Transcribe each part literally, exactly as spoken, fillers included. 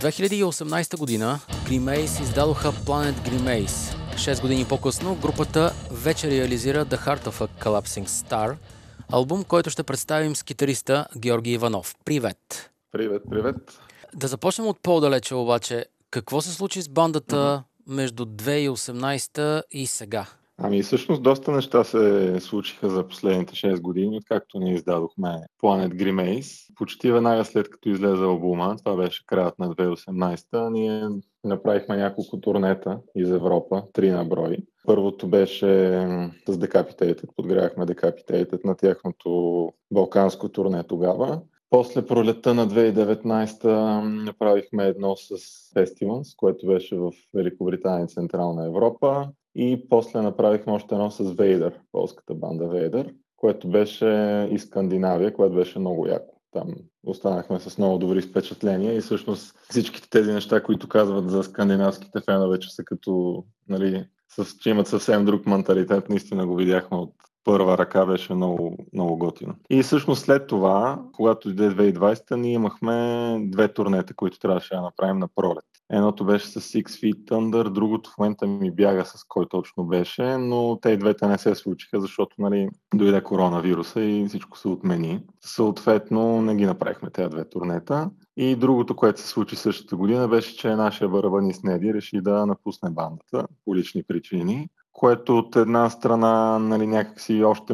две хиляди и осемнадесета година Grimace издадоха Planet Grimace. Шест години по-късно групата вече реализира The Heart of a Collapsing Star, албум, който ще представим с китариста Георги Иванов. Привет! Привет, привет! Да започнем от по-далече обаче. Какво се случи с бандата mm-hmm. между две хиляди и осемнадесета и сега? Ами всъщност доста неща се случиха за последните шест години, откакто ние издадохме Planet Grimace. Почти веднага след като излезе албума, това беше краят на две хиляди и осемнадесета, ние направихме няколко турнета из Европа, три на брой. Първото беше с Decapitated, подгрявахме Decapitated на тяхното балканско турне тогава. После пролетта на две хиляди и деветнадесета направихме едно с Festivals, което беше в Великобритания и Централна Европа. И после направихме още едно с Vader, полската банда Vader, което беше и Скандинавия, което беше много яко. Там останахме с много добри впечатления и всъщност всичките тези неща, които казват за скандинавските фенове, че са като, нали, с, че имат съвсем друг менталитет, наистина го видяхме от първа ръка, беше много, много готино. И всъщност след това, когато дойде две хиляди и двадесета, ние имахме две турнета, които трябваше да направим на пролет. Едното беше с Six Feet Under, другото в момента ми бяга с кой точно беше, но те и двете не се случиха, защото, нали, дойде коронавируса и всичко се отмени. Съответно, не ги направихме тези две турнета. И другото, което се случи същата година, беше, че нашия барабанист Неди реши да напусне бандата по лични причини, което от една страна, нали, някакси още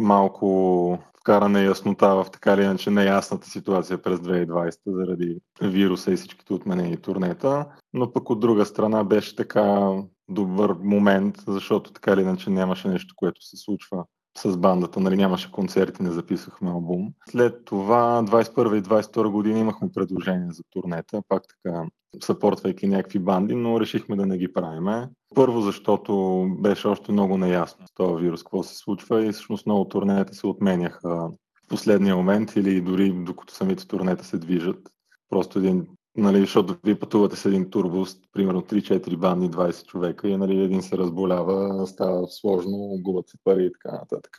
малко вкара неяснота в така или иначе неясната ситуация през две хиляди и двадесета заради вируса и всичките отменени турнета, но пък от друга страна беше така добър момент, защото така или иначе нямаше нещо, което се случва с бандата, нали, нямаше концерти, не записахме албум. След това двадесет и първа и двадесет и втора година имахме предложения за турнета, пак така съпортвайки някакви банди, но решихме да не ги правиме. Първо, защото беше още много неясно с този вирус, какво се случва и всъщност много турнета се отменяха в последния момент или дори докато самите турнета се движат. Просто един, нали, защото вие пътувате с един турбус, примерно три-четири банди, двадесет човека и, нали, един се разболява, става сложно, губят се пари и така нататък.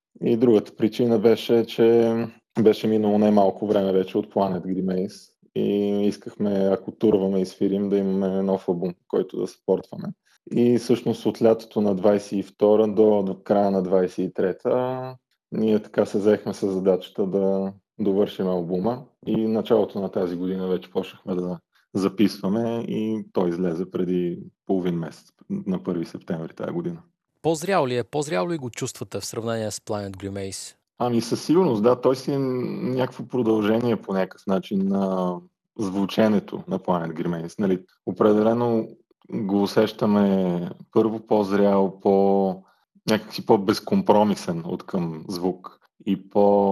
И другата причина беше, че беше минало най-малко време вече от Planet Grimace и искахме, ако турваме и свирим, да имаме нов албум, който да съпортваме. И всъщност от лятото на двадесет и втора до, до края на двадесет и трета ние така се заехме с задачата да довършим албума и началото на тази година вече почнахме да записваме и той излезе преди половин месец, на първи септември тази година. По-зрял ли е? По-зрял ли го чувствате в сравнение с Planet Grimace? Ами със сигурност, да. Той си е някакво продължение по някакъв начин на звученето на Planet Grimace. Нали, определено го усещаме първо по-зрял, по някакси по-безкомпромисен от към звук и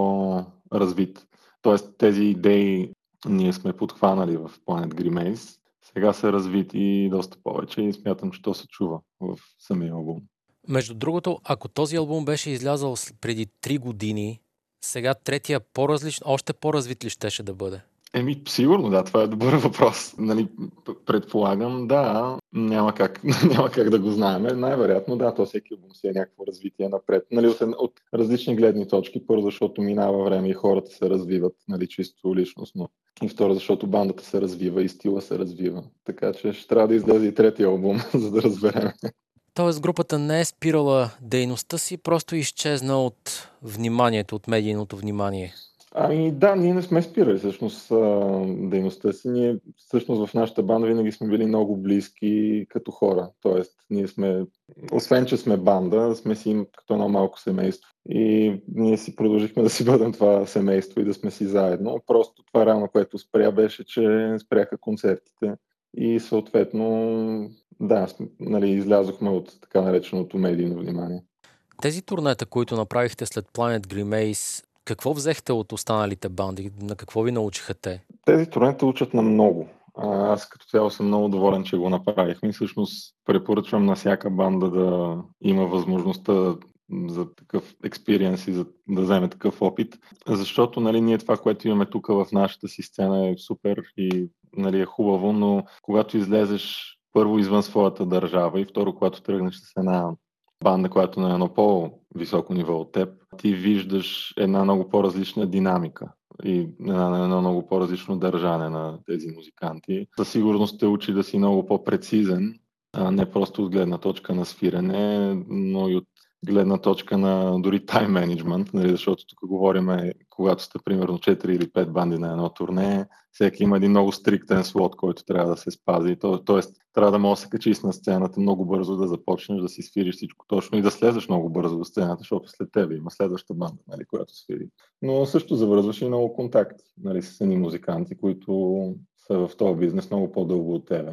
по-развит. Тоест тези идеи ние сме подхванали в Planet Grimace. Сега са развити доста повече и смятам, че то се чува в самия албум. Между другото, ако този албум беше излязъл преди три години, сега третия по-различен, още по-развит ли щеше да бъде? Еми, сигурно, да, това е добър въпрос. Нали, предполагам, да, няма как, няма как да го знаем. Най-вероятно, да, то всеки албум си е някакво развитие напред. Нали, от, от различни гледни точки. Първо, защото минава време и хората се развиват, нали, чисто личностно. И второ, защото бандата се развива и стила се развива. Така че ще трябва да излезе и третия албум, за да разберем. Тоест групата не е спирала дейността си, просто изчезна от вниманието, от медийното внимание. Ами да, ние не сме спирали всъщност дейността си. Ние всъщност в нашата банда винаги сме били много близки като хора. Тоест, ние сме, освен че сме банда, сме си като едно малко семейство. И ние си продължихме да си бъдем това семейство и да сме си заедно. Просто това реално, което спря, беше, че спряха концертите. И съответно, да, нали, излязохме от така нареченото медийно внимание. Тези турнета, които направихте след Planet Grimace, какво взехте от останалите банди? На какво ви научиха те? Тези турнета учат на много. Аз като цяло съм много доволен, че го направихме и всъщност препоръчвам на всяка банда да има възможността за такъв експириенс и за да вземе такъв опит. Защото, нали, ние това, което имаме тук в нашата си сцена е супер и, нали, е хубаво, но когато излезеш първо извън своята държава и второ, когато тръгнеш с една банда, която е на едно по-високо ниво от теб, ти виждаш една много по-различна динамика и на едно много по-различно държане на тези музиканти. Със сигурност те учи да си много по-прецизен, а не просто от гледна точка на свирене, но и от гледна точка на дори тайм менеджмент, нали, защото тук говорим, когато сте примерно четири или пет банди на едно турне, всеки има един много стриктен слот, който трябва да се спази. То, тоест, трябва да можеш да се качиш на сцената много бързо, да започнеш да си свириш всичко точно и да слезеш много бързо до сцената, защото след тебе има следваща банда, нали, която свири. Но също завързваш и много контакти, нали, с едни музиканти, които са в този бизнес много по-дълго от тебе.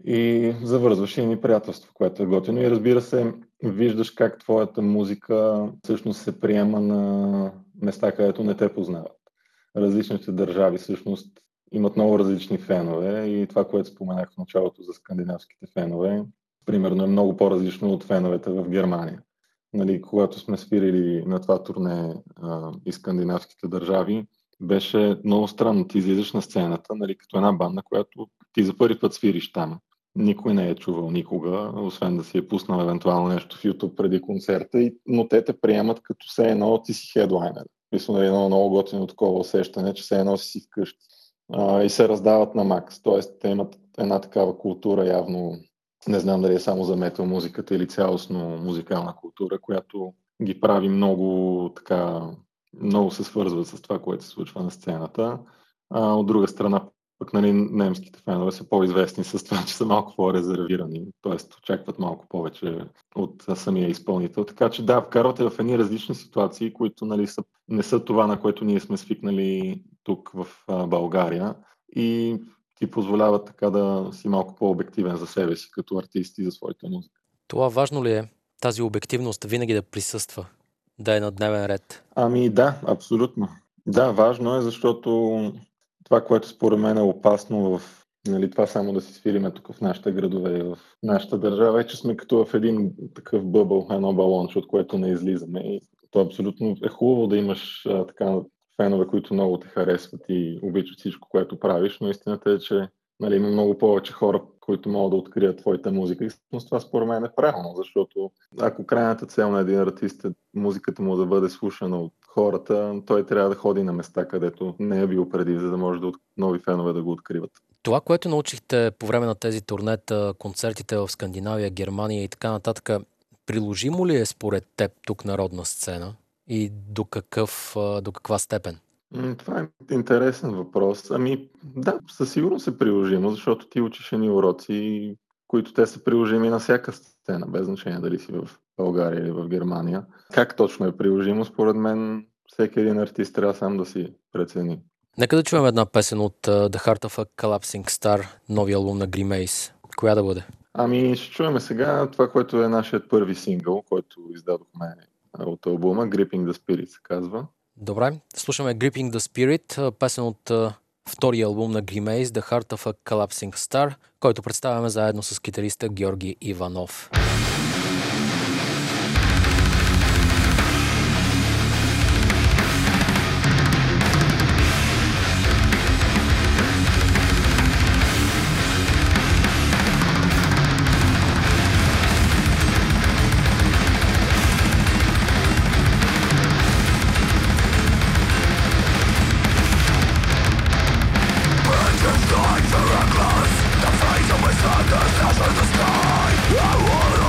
И завързваш и ни приятелство, което е готино. И разбира се, виждаш как твоята музика всъщност се приема на места, където не те познават. Различните държави всъщност имат много различни фенове и това, което споменах в началото за скандинавските фенове, примерно е много по-различно от феновете в Германия. Нали, когато сме свирили на това турне а, и скандинавските държави, беше много странно. Ти излизаш на сцената, нали, като една банда, която ти за първи път свириш там. Никой не е чувал никога, освен да си е пуснал евентуално нещо в YouTube преди концерта, и, но те те приемат като все едно ти си хедлайнер. Мисля, едно много готино такова усещане, че все едно си си вкъщи. А, и се раздават на макс. Тоест, те имат една такава култура, явно, не знам дали е само за метал музиката или цялостно музикална култура, която ги прави много така, много се свързват с това, което се случва на сцената. А, от друга страна, пък, нали, немските фенове са по-известни с това, че са малко по-резервирани, т.е. очакват малко повече от самия изпълнител. Така че да, вкарвате в едни различни ситуации, които, нали, са, не са това, на което ние сме свикнали тук в а, България, и ти позволяват така да си малко по-обективен за себе си като артист и за своята музика. Това важно ли е, тази обективност винаги да присъства, да е на дневен ред? Ами да, абсолютно. Да, важно е, защото това, което според мен е опасно в, нали, това само да си свириме тук в нашите градове и в нашата държава, е, че сме като в един такъв бъбъл, едно балонче, от което не излизаме. И то абсолютно е хубаво да имаш а, така фенове, които много те харесват и обичат всичко, което правиш, но истината е, че, нали, има много повече хора, които могат да открият твоята музика. И с това според мен е правилно, защото ако крайната цел на един артист е музиката му да бъде слушана от хората, той трябва да ходи на места, където не е бил преди, за да може да нови фенове да го откриват. Това, което научихте по време на тези турнета, концертите в Скандинавия, Германия и така нататък, приложимо ли е според теб тук народна сцена и до, какъв, до каква степен? Това е интересен въпрос. Ами да, със сигурност е приложимо, защото ти учиш едни уроци, които те са приложими на всяка сцена, без значение дали си в България или в Германия. Как точно е приложимо, според мен всеки един артист трябва сам да си прецени. Нека да чуем една песен от uh, The Heart of a Collapsing Star, новия албум на Grimace. Коя да бъде? Ами ще чуем сега това, което е нашият първи сингъл, който издадохме от албума, Gripping the Spirit се казва. Добре, слушаме Gripping the Spirit, песен от uh, втория албум на Grimace, The Heart of a Collapsing Star, който представяме заедно с китариста Георги Иванов. The face of my sadness, as in the sky I will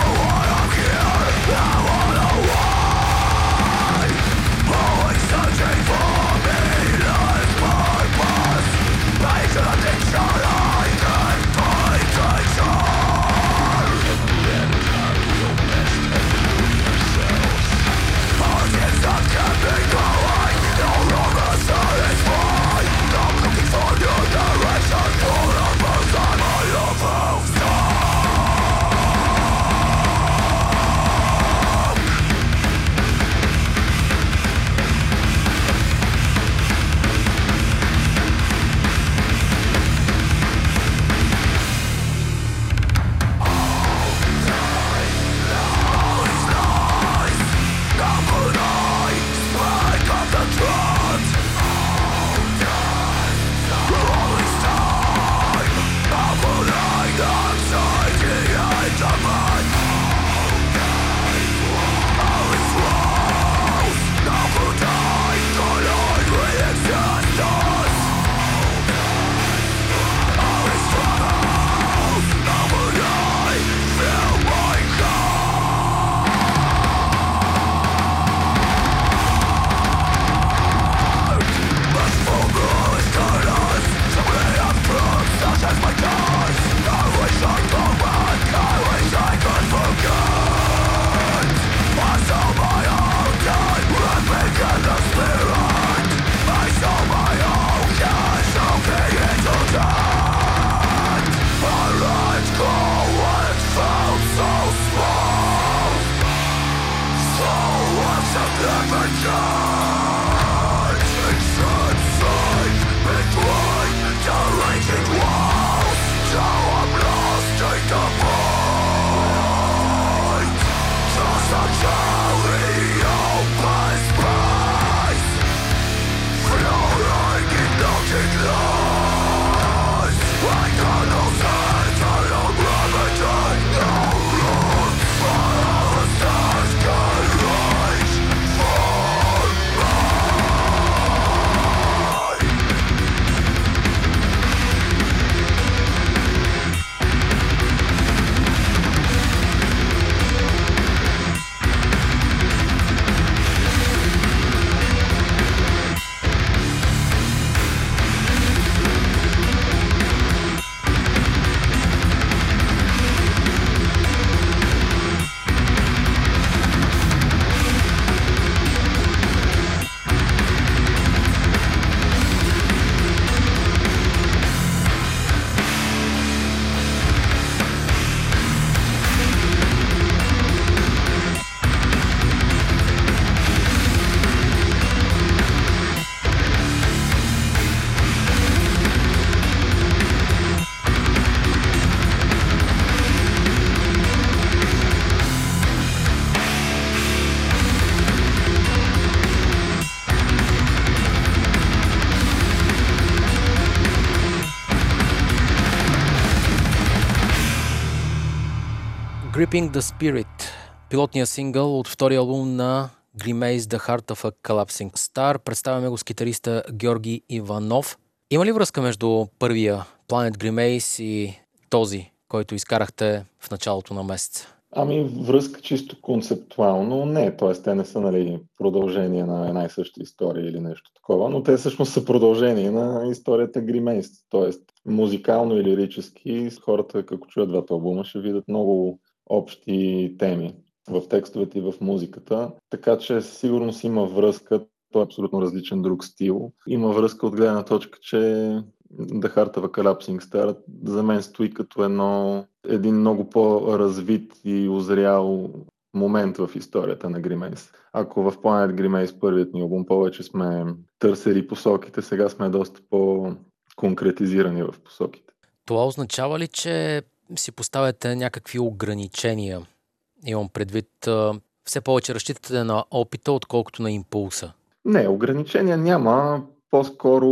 Creeping the Spirit, пилотният сингъл от втория албум на Grimace The Heart of a Collapsing Star. Представяме го с китариста Георги Иванов. Има ли връзка между първия Planet Grimace и този, който изкарахте в началото на месеца? Ами връзка чисто концептуално не, т.е. те не са, нали, продължение на една и съща история или нещо такова, но те всъщност са продължение на историята Grimace, т.е. музикално и лирически хората, ако чуят двата албума, ще видят много общи теми в текстовете и в музиката, така че сигурно си има връзка. Той е абсолютно различен друг стил. Има връзка от гледна точка, че The Heart of a Collapsing Star за мен стои като едно, един много по-развит и озрял момент в историята на Grimace. Ако в Planet Grimace, първият ни албум, повече сме търсили посоките, сега сме доста по-конкретизирани в посоките. Това означава ли, че си поставяте някакви ограничения? Имам предвид, все повече разчитате на опита, отколкото на импулса. Не, ограничения няма. По-скоро,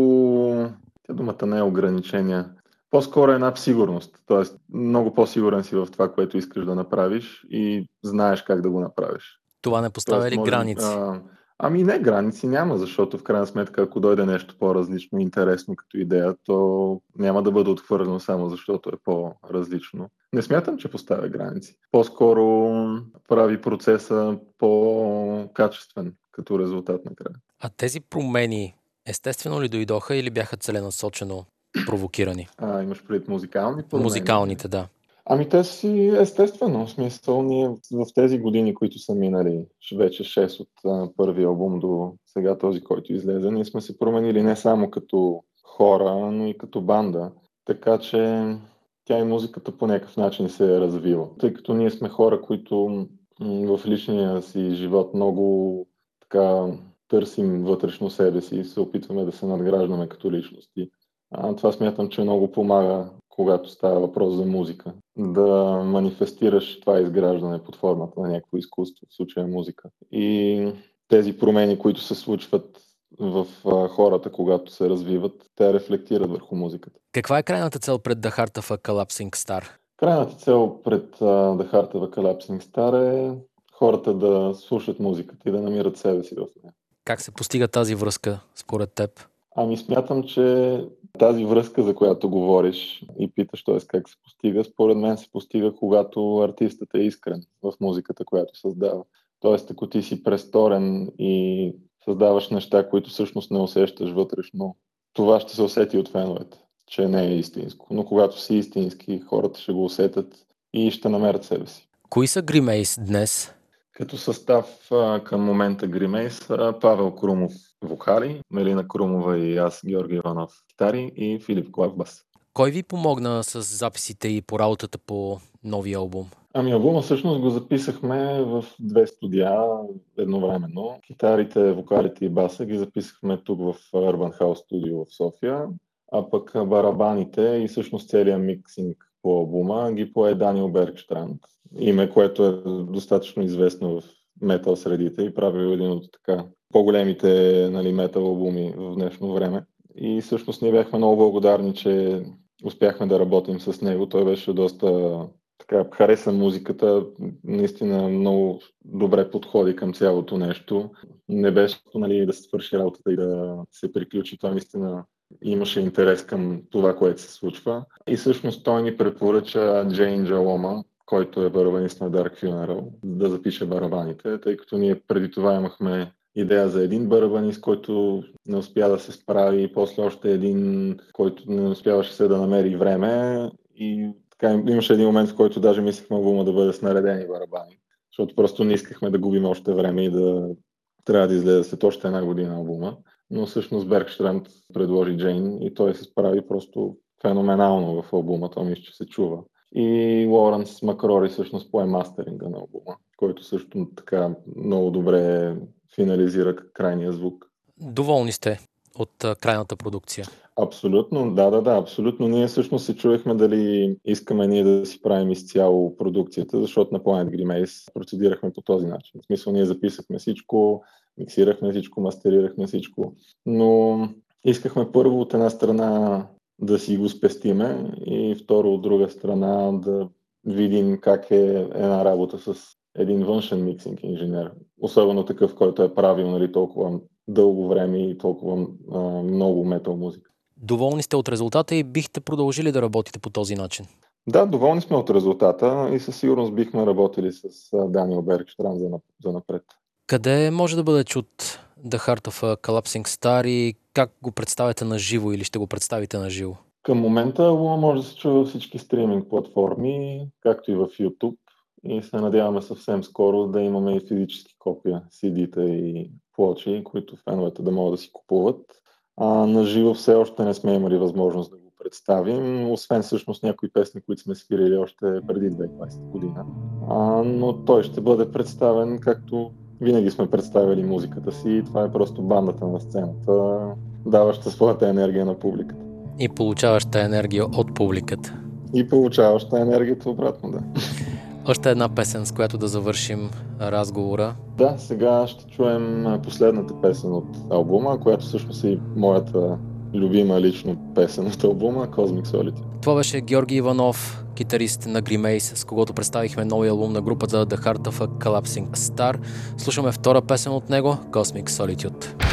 тя думата не е ограничения, по-скоро е една сигурност. Тоест, много по-сигурен си в това, което искаш да направиш и знаеш как да го направиш. Това не поставя Тоест, ли може, граници? А, ами не, граници няма, защото в крайна сметка, ако дойде нещо по-различно и интересно като идея, то няма да бъде отхвърлено само защото е по-различно. Не смятам, че поставя граници. По-скоро прави процеса по-качествен като резултат накрая. А тези промени естествено ли дойдоха или бяха целенасочено провокирани? А, имаш предвид музикални промени? Музикалните, да. Ами те си естествено. В смисъл, ние в тези години, които са минали, вече шест от а, първи албум до сега този, който излезе, ние сме се променили не само като хора, но и като банда. Така че тя и музиката по някакъв начин се е развила. Тъй като ние сме хора, които м- в личния си живот много така търсим вътрешно себе си и се опитваме да се надграждаме като личности. А, това смятам, че много помага, когато става въпрос за музика. Да манифестираш това изграждане под формата на някакво изкуство, в случая музика. И тези промени, които се случват в а, хората, когато се развиват, те рефлектират върху музиката. Каква е крайната цел пред The Heart of a Collapsing Star? Крайната цел пред а, The Heart of a Collapsing Star е хората да слушат музиката и да намират себе си в нея. Как се постига тази връзка според теб? Ами смятам, че тази връзка, за която говориш и питаш, т.е. как се постига, според мен се постига, когато артистът е искрен в музиката, която създава. Тоест, ако ти си престорен и създаваш неща, които всъщност не усещаш вътрешно, това ще се усети от феновете, че не е истинско. Но когато си истински, хората ще го усетят и ще намерят себе си. Кои са Grimace днес? Като състав а, към момента Grimace, Павел Крумов вокали, Мелина Крумова и аз, Георги Иванов китари и Филип Клав бас. Кой ви помогна с записите и по работата по новия албум? Ами албума всъщност го записахме в две студия едновременно. Китарите, вокалите и баса ги записахме тук в Urban House Studio в София, а пък барабаните и всъщност целият миксинг по албума ги пое Даниел Бергштранд. Име, което е достатъчно известно в метал средите и прави един от така по-големите, нали, метал албуми в днешно време. И всъщност ние бяхме много благодарни, че успяхме да работим с него. Той беше доста така хареса музиката, наистина много добре подходи към цялото нещо. Не беше, нали, да се свърши работата и да се приключи. Това наистина имаше интерес към това, което се случва. И всъщност той ни препоръча Джейн Джалома, който е барабанист на Dark Funeral, да запише барабаните, тъй като ние преди това имахме идея за един барабанист, който не успя да се справи, и после още един, който не успяваше се да намери време. И така имаше един момент, в който даже мислихме албума да бъде с наредени барабани, защото просто не искахме да губим още време и да трябва да излезе след още една година албума. Но всъщност Бергштранд предложи Джейн и той се справи просто феноменално в албума, то мисля, че се чува. И Лоренс Макрори всъщност пое мастеринга на албума, който също така много добре финализира крайния звук. Доволни сте от а, крайната продукция? Абсолютно, да, да, да, абсолютно. Ние всъщност се чуехме дали искаме ние да си правим изцяло продукцията, защото на Planet Grimace процедирахме по този начин. В смисъл, ние записахме всичко, миксирахме всичко, мастерирахме всичко, но искахме първо от една страна да си го спестиме и второ от друга страна да видим как е една работа с един външен миксинг инженер. Особено такъв, който е правил, нали, толкова дълго време и толкова а, много метал музика. Доволни сте от резултата и бихте продължили да работите по този начин? Да, доволни сме от резултата и със сигурност бихме работили с Даниел Бергстранд за, за напред. Къде може да бъде чут The Heart of a Collapsing Star и как го представяте на живо или ще го представите на живо? Към момента албума може да се чува във всички стриминг платформи, както и в YouTube. И се надяваме съвсем скоро да имаме и физически копия, си ди-та и плочи, които феновете да могат да си купуват. А на живо все още не сме имали възможност да го представим, освен всъщност някои песни, които сме свирили още преди две хиляди и двадесета година. А, но той ще бъде представен както винаги сме представили музиката си и това е просто бандата на сцената, даваща своята енергия на публиката. И получаваща енергия от публиката. И получаваща енергията обратно, да. Още една песен, с която да завършим разговора. Да, сега ще чуем последната песен от албума, която всъщност е моята любима лично песен от албума, Cosmic Solitude. Това беше Георги Иванов, китарист на Grimace, с когото представихме новия албум на групата The Heart of a Collapsing Star. Слушаме втора песен от него, Cosmic Solitude.